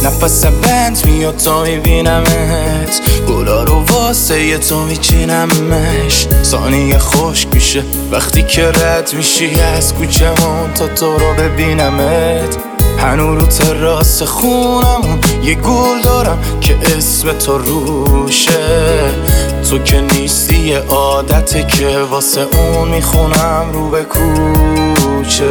نفس بند میاد تا میبینمت، گلا رو واسه یه تو میچینمش. ثانیه خشک میشه وقتی که رد میشی از کوچمون تا تو رو ببینمت. هنو رو تراس خونمون یه گل دارم که اسم تو روشه، تو که نیستی یه عادته که واسه اون میخونم رو به کوچه.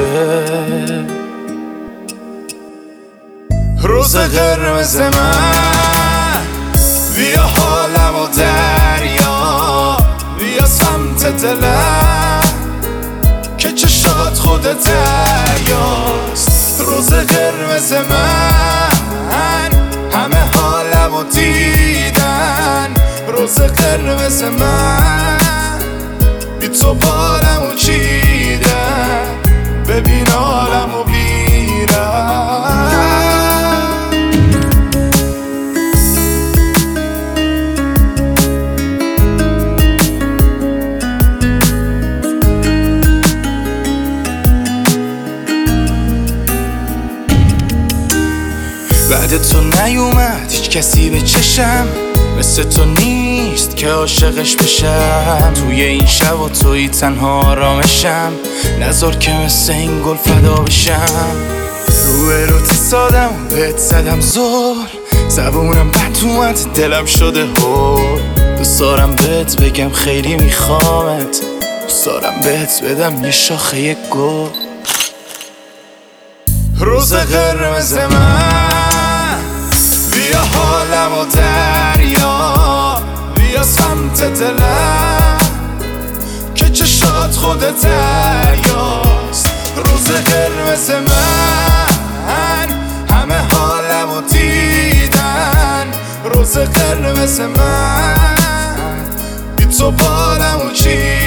روز قرمز من بیا حالم و دریا، بیا سمت دلم که چشات خودت دریاست. روز قرمز من همه حالم و دیدن، روز قرمز من بی تو بارم و چیدن، ببین حالم و بیرم. بعد تو نیومد هیچ کسی به چشم، مثل تو نیست که عاشقش بشم. توی این شب و توی تنها آرامشم، نذار که مثل این گل فدا بشم. روی سادم و بهت زدم زور، زبونم بد اومد دلم شده هول. دوست دارم بهت بگم خیلی میخوامت، دوست دارم بهت بدم یه شاخه گل. روز قرمز من بیا حالم و دریا، بیا سمت دلم که چشات خودت دریاست. روز قرمز من همه حالم و دیدن، روز قرمز من بی تو بارم و چی